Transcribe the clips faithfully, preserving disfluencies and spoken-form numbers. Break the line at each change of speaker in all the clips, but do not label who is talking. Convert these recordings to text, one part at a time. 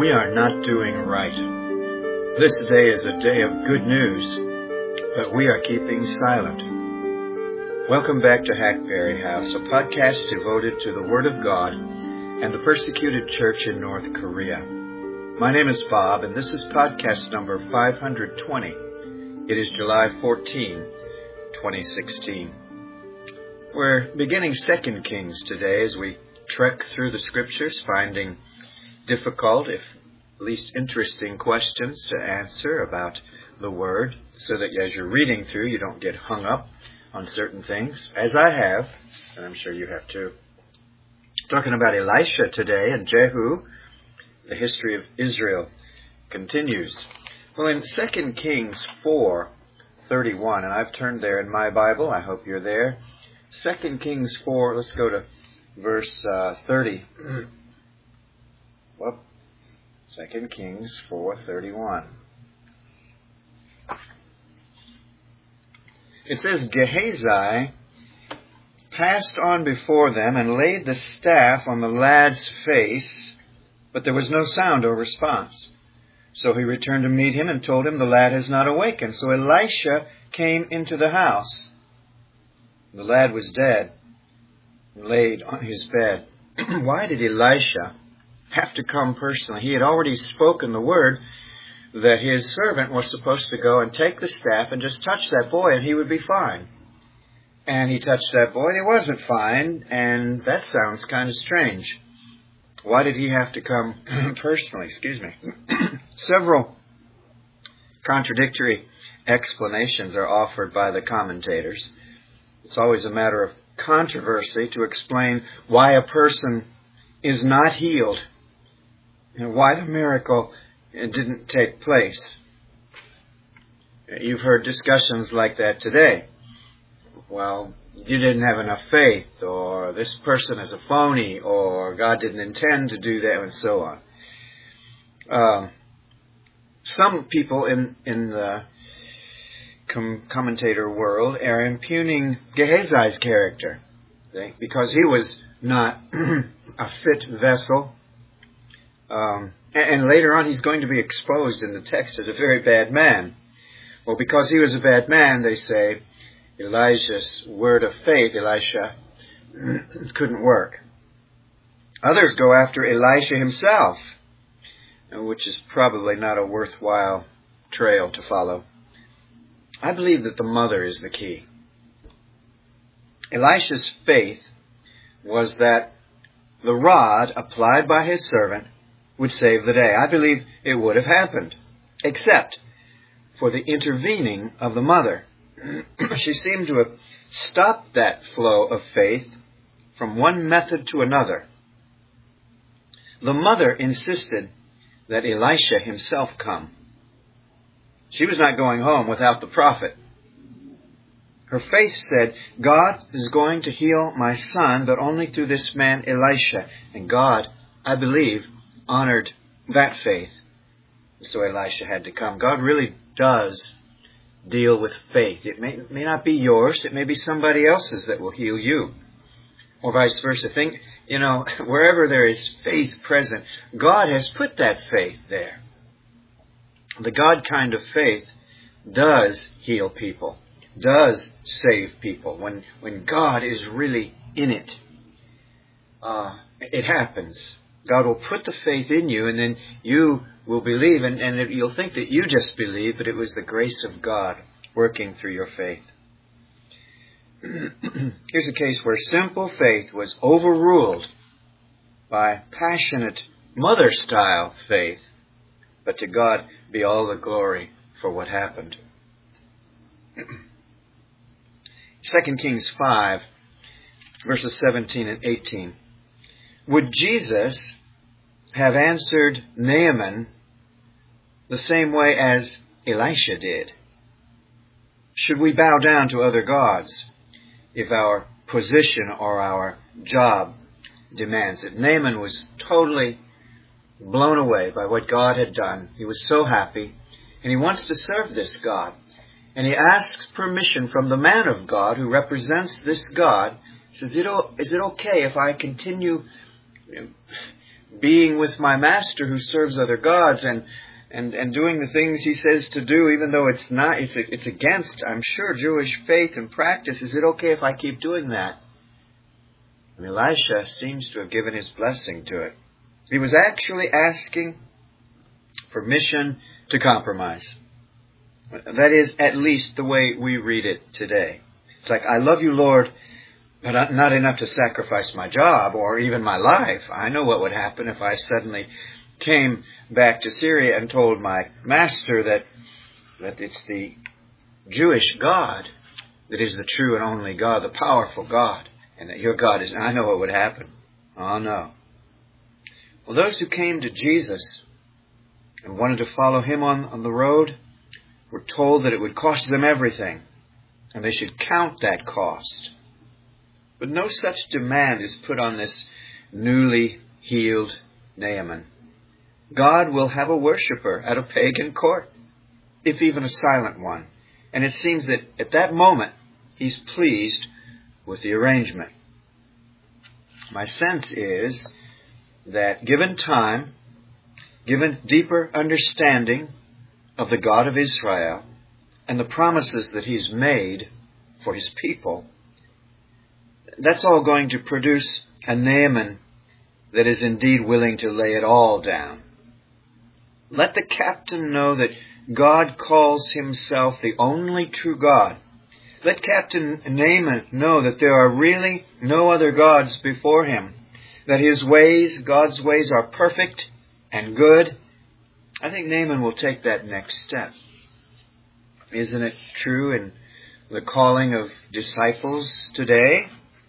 we are not doing right. This day is a day of good news, but we are keeping silent. Welcome back to Hackberry House, a podcast devoted to the Word of God and the persecuted church in North Korea. My name is Bob, and this is podcast number five hundred twenty. It is July fourteenth, twenty sixteen. We're beginning Second Kings today as we trek through the Scriptures, finding difficult, if at least interesting questions to answer about the Word, so that as you're reading through, you don't get hung up on certain things, as I have, and I'm sure you have too. Talking about Elisha today and Jehu, the history of Israel continues. Well, in Second Kings four thirty-one, and I've turned there in my Bible, I hope you're there. Second Kings four, let's go to verse uh, thirty. Well, Second Kings four thirty-one. It says, Gehazi passed on before them and laid the staff on the lad's face, but there was no sound or response. So he returned to meet him and told him, the lad has not awakened. So Elisha came into the house. The lad was dead and laid on his bed. Why did Elisha have to come personally? He had already spoken the word that his servant was supposed to go and take the staff and just touch that boy and he would be fine. And he touched that boy and he wasn't fine, and that sounds kind of strange. Why did he have to come personally? Excuse me. Several contradictory explanations are offered by the commentators. It's always a matter of controversy to explain why a person is not healed and why the miracle didn't take place. You've heard discussions like that today. Well, you didn't have enough faith, or this person is a phony, or God didn't intend to do that, and so on. Um, some people in, in the com- commentator world are impugning Gehazi's character, because he was not a fit vessel. Um, and, and later on he's going to be exposed in the text as a very bad man. Well, because he was a bad man, they say, Elijah's word of faith, Elisha, couldn't work. Others go after Elisha himself, which is probably not a worthwhile trail to follow. I believe that the mother is the key. Elisha's faith was that the rod applied by his servant would save the day. I believe it would have happened, except for the intervening of the mother. She seemed to have stopped that flow of faith from one method to another. The mother insisted that Elisha himself come. She was not going home without the prophet. Her faith said, God is going to heal my son, but only through this man Elisha. And God, I believe, honored that faith. So Elisha had to come. God really does deal with faith. It may, may not be yours. It may be somebody else's that will heal you. Or vice versa. Think, you know, wherever there is faith present, God has put that faith there. The God kind of faith does heal people, does save people. When, when God is really in it, uh, it happens. God will put the faith in you, and then you will believe, and, and you'll think that you just believe, but it was the grace of God working through your faith. Here's a case where simple faith was overruled by passionate mother-style faith, but to God be all the glory for what happened. Second Kings five, verses seventeen and eighteen. Would Jesus have answered Naaman the same way as Elisha did? Should we bow down to other gods if our position or our job demands it? Naaman was totally blown away by what God had done. He was so happy, and he wants to serve this God. And he asks permission from the man of God who represents this God. He says, is it okay if I continue being with my master who serves other gods and and, and doing the things he says to do, even though it's not, it's, it's against, I'm sure, Jewish faith and practice. Is it okay if I keep doing that? And Elisha seems to have given his blessing to it. He was actually asking permission to compromise. That is at least the way we read it today. It's like, I love you, Lord, but not enough to sacrifice my job or even my life. I know what would happen if I suddenly came back to Syria and told my master that, that it's the Jewish God that is the true and only God, the powerful God, and that your God is... I know what would happen. Oh, no. Well, those who came to Jesus and wanted to follow him on, on the road were told that it would cost them everything, and they should count that cost. But no such demand is put on this newly healed Naaman. God will have a worshiper at a pagan court, if even a silent one. And it seems that at that moment, he's pleased with the arrangement. My sense is that given time, given deeper understanding of the God of Israel and the promises that he's made for his people, that's all going to produce a Naaman that is indeed willing to lay it all down. Let the captain know that God calls himself the only true God. Let Captain Naaman know that there are really no other gods before him, that his ways, God's ways, are perfect and good. I think Naaman will take that next step. Isn't it true in the calling of disciples today?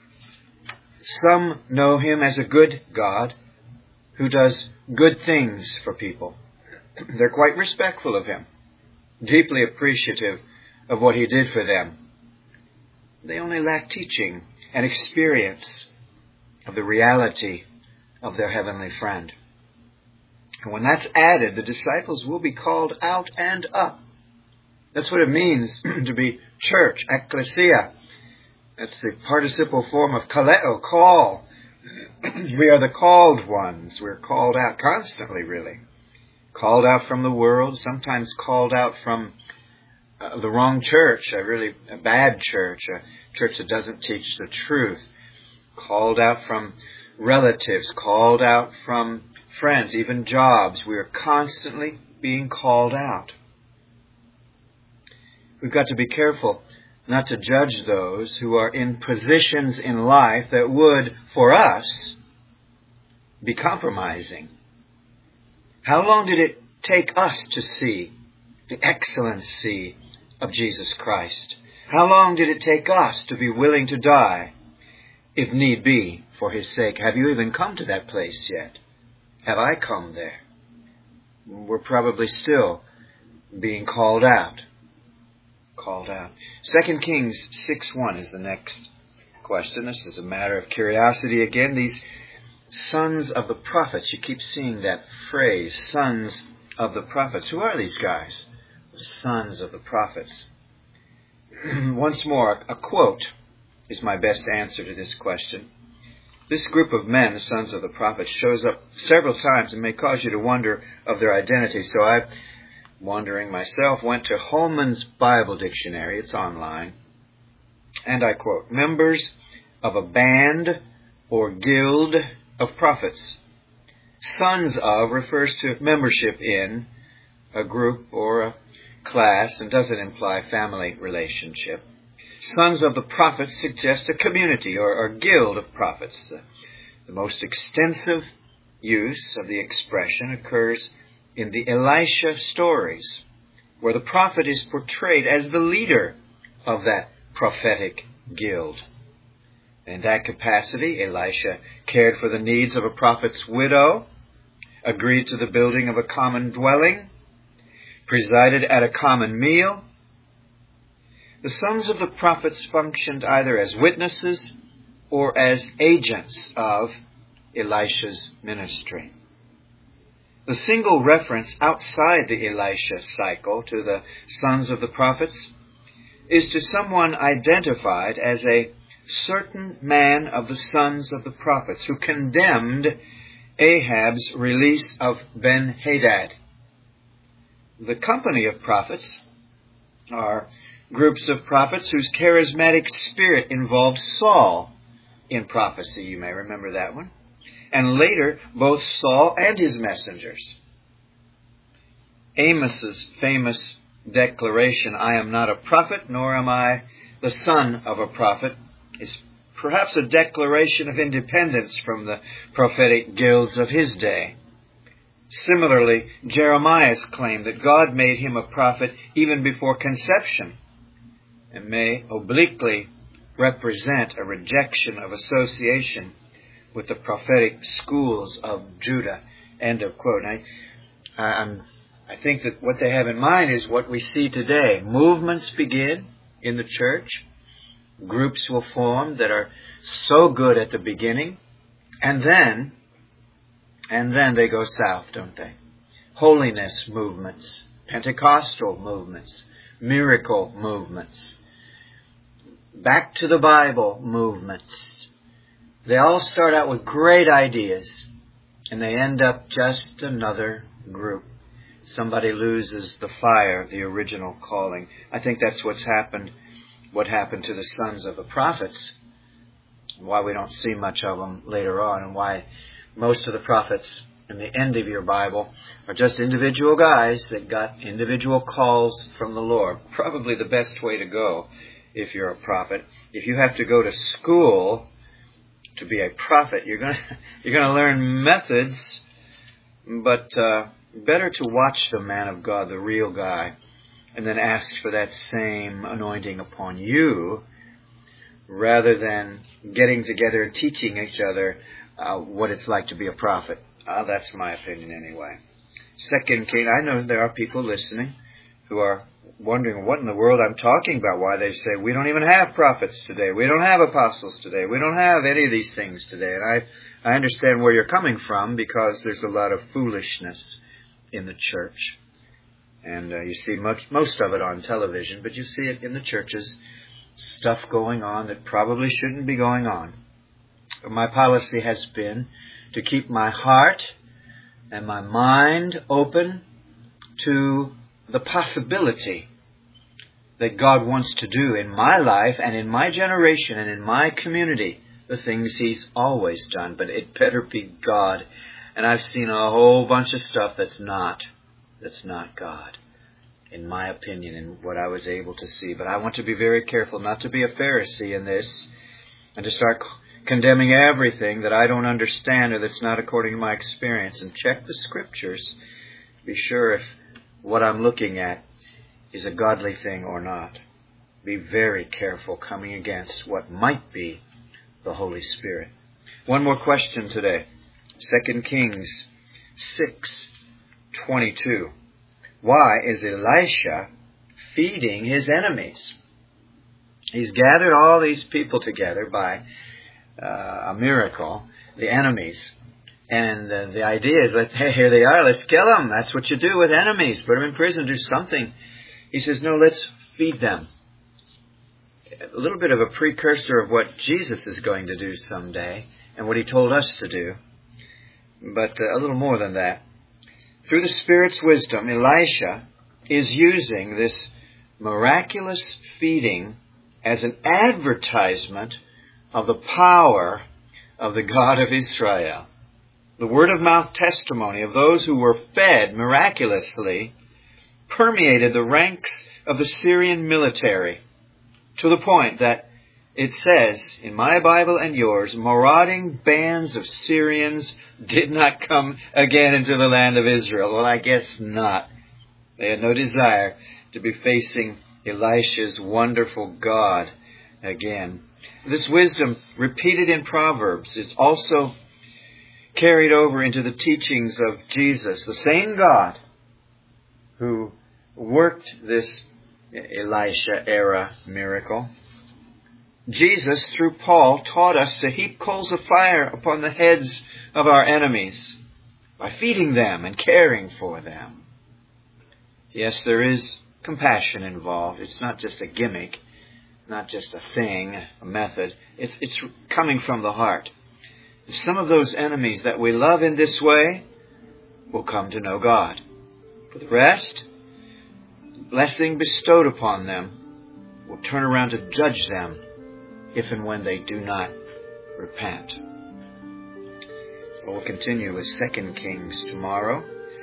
Some know him as a good God who does good things for people. They're quite respectful of him, deeply appreciative of what he did for them. They only lack teaching and experience of the reality of their heavenly friend. And when that's added, the disciples will be called out and up. That's what it means to be church, ecclesia. That's the participle form of kaleo, call. We are the called ones. We're called out constantly, really. Called out from the world, sometimes called out from uh, the wrong church, a really a bad church, a church that doesn't teach the truth. Called out from relatives, called out from friends, even jobs. We are constantly being called out. We've got to be careful not to judge those who are in positions in life that would, for us, be compromising. How long did it take us to see the excellency of Jesus Christ? How long did it take us to be willing to die, if need be, for his sake? Have you even come to that place yet? Have I come there? We're probably still being called out. Called out. Second Kings six one is the next question. This is a matter of curiosity again. These sons of the prophets, you keep seeing that phrase, sons of the prophets. Who are these guys? The sons of the prophets. Once more, a quote is my best answer to this question. This group of men, the sons of the prophets, shows up several times and may cause you to wonder of their identity. So I, wondering myself, went to Holman's Bible Dictionary. It's online. And I quote, members of a band or guild of prophets. Sons of refers to membership in a group or a class and doesn't imply family relationship. Sons of the prophets suggest a community or, or guild of prophets. The most extensive use of the expression occurs in the Elisha stories, where the prophet is portrayed as the leader of that prophetic guild. In that capacity, Elisha cared for the needs of a prophet's widow, agreed to the building of a common dwelling, presided at a common meal. The sons of the prophets functioned either as witnesses or as agents of Elisha's ministry. The single reference outside the Elisha cycle to the sons of the prophets is to someone identified as a certain man of the sons of the prophets who condemned Ahab's release of Ben-Hadad. The company of prophets are groups of prophets whose charismatic spirit involved Saul in prophecy. You may remember that one. And later, both Saul and his messengers. Amos's famous declaration, "I am not a prophet, nor am I the son of a prophet," is perhaps a declaration of independence from the prophetic guilds of his day. Similarly, Jeremiah's claim that God made him a prophet even before conception, and may obliquely represent a rejection of association with the prophetic schools of Judah. End of quote. I, I'm, I think that what they have in mind is what we see today. Movements begin in the church. Groups will form that are so good at the beginning, and then, and then they go south, don't they? Holiness movements, Pentecostal movements, miracle movements, back to the Bible movements. They all start out with great ideas, and they end up just another group. Somebody loses the fire of the original calling. I think that's what's happened, what happened to the sons of the prophets, why we don't see much of them later on, and why most of the prophets in the end of your Bible are just individual guys that got individual calls from the Lord. Probably the best way to go if you're a prophet. If you have to go to school to be a prophet, you're going to, you're going to learn methods, but uh, better to watch the man of God, the real guy, and then ask for that same anointing upon you, rather than getting together and teaching each other uh, what it's like to be a prophet. Uh, that's my opinion anyway. Second King, I know there are people listening who are wondering what in the world I'm talking about, why they say we don't even have prophets today, we don't have apostles today, we don't have any of these things today. And I, I understand where you're coming from, because there's a lot of foolishness in the church. And uh, you see much, most of it on television, but you see it in the churches, stuff going on that probably shouldn't be going on. But my policy has been to keep my heart and my mind open to the possibility that God wants to do in my life and in my generation and in my community the things He's always done. But it better be God. And I've seen a whole bunch of stuff that's not, that's not God, in my opinion, and what I was able to see. But I want to be very careful not to be a Pharisee in this and to start condemning everything that I don't understand or that's not according to my experience. And check the Scriptures. Be sure if what I'm looking at is a godly thing or not. Be very careful coming against what might be the Holy Spirit. One more question today. Second Kings six twenty-two. Why is Elisha feeding his enemies? He's gathered all these people together by uh, a miracle, the enemies. And uh, the idea is that, hey, here they are, let's kill them. That's what you do with enemies. Put them in prison, do something. He says, no, let's feed them. A little bit of a precursor of what Jesus is going to do someday and what He told us to do. But uh, a little more than that. Through the Spirit's wisdom, Elisha is using this miraculous feeding as an advertisement of the power of the God of Israel. The word-of-mouth testimony of those who were fed miraculously permeated the ranks of the Syrian military to the point that it says, in my Bible and yours, marauding bands of Syrians did not come again into the land of Israel. Well, I guess not. They had no desire to be facing Elisha's wonderful God again. This wisdom, repeated in Proverbs, is also carried over into the teachings of Jesus, the same God who worked this Elisha-era miracle. Jesus, through Paul, taught us to heap coals of fire upon the heads of our enemies by feeding them and caring for them. Yes, there is compassion involved. It's not just a gimmick, not just a thing, a method. It's, it's coming from the heart. Some of those enemies that we love in this way will come to know God. For the rest, the blessing bestowed upon them will turn around to judge them if and when they do not repent. We'll continue with Second Kings tomorrow.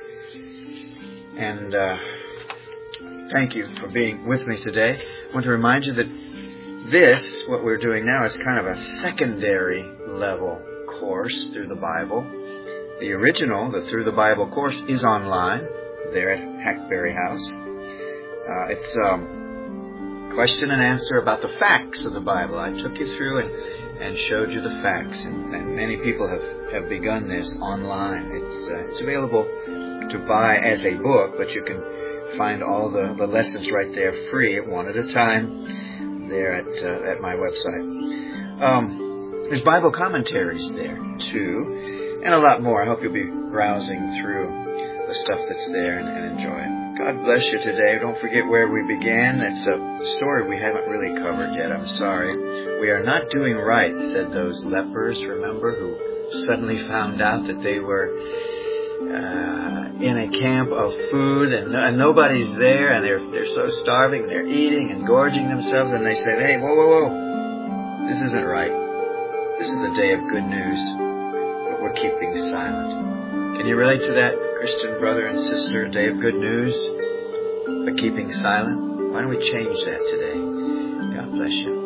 And uh, thank you for being with me today. I want to remind you that this, what we're doing now, is kind of a secondary level course through the Bible. The original, the Through the Bible course, is online there at Hackberry House. Uh, it's um, question and answer about the facts of the Bible. I took you through and, and showed you the facts, and, and many people have, have begun this online. It's uh, it's available to buy as a book, but you can find all the, the lessons right there free, one at a time, there at uh, at my website. Um, there's Bible commentaries there too, and a lot more. I hope you'll be browsing through the stuff that's there and, and enjoy it. God bless you today. Don't forget where we began. It's a story we haven't really covered yet. I'm sorry. We are not doing right, said those lepers, remember, who suddenly found out that they were uh, in a camp of food and, and nobody's there, and they're they're so starving, they're eating and gorging themselves, and they said, hey, whoa, whoa, whoa, this isn't right. This is the day of good news, but we're keeping silent. Can you relate to that, Christian brother and sister? A day of good news, but keeping silent? Why don't we change that today? God bless you.